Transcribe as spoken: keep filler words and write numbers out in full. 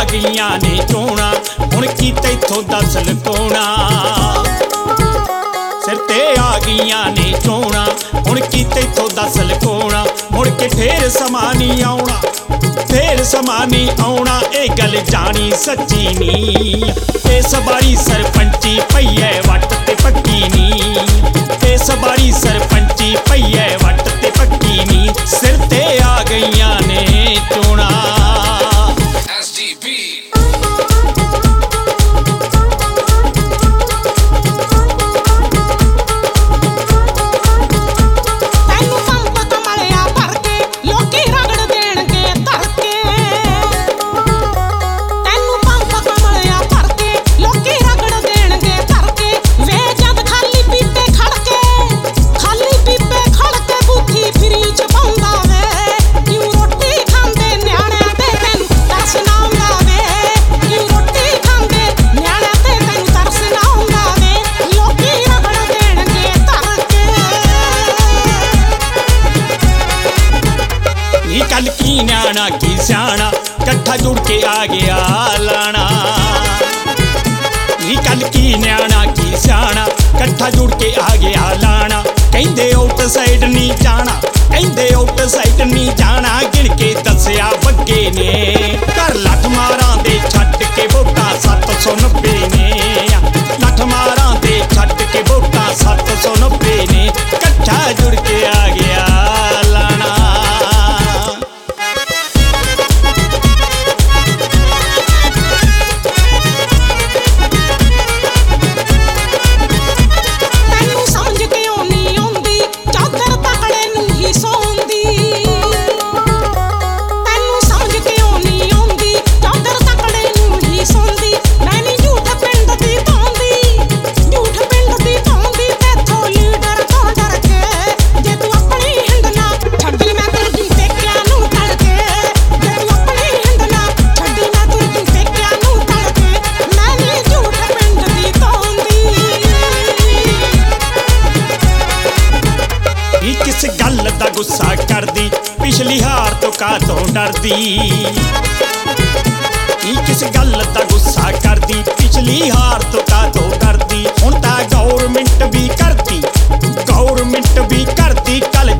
गईयां ने चोणा हुण की तैथों दस लकोणा सिर ते आ गईयां ने चोणा हुण की तैथों दस लकोणा मुड़ के फेर समा नहीं आउणा फेर समा नहीं आउणा ए गल जानी सच्ची नी इस बारी सरपंची पई है वट ते पक्की नी इस बारी सरपंची पई है वट ते पक्की नी सिर ते आ गईयां ने चोणा कल की न्याणा की स्याणा कट्ठा जुड़ के आ गया लाना नी कल की न्याणा की स्याणा कट्ठा जुड़ के आ गया लाना कहंदे आउट साइड नहीं जाना कहंदे आउट साइड नहीं जाना गिन के दसिया बग्गे ने कर लठ मारां दे छट के वोटां सत्त सौ नब्बे ने लठ मारां दे छट के वोटां सत्त सौ नब्बे ने कट्ठा जुड़ के आ गया लाना किस गल दा गुस्सा करदी पिछली हार तो कातों डरदी किस गल दा गुस्सा करदी पिछली हार तो कातों डरदी हुण तां गौरमेंट भी करदी गौरमेंट भी करदी कल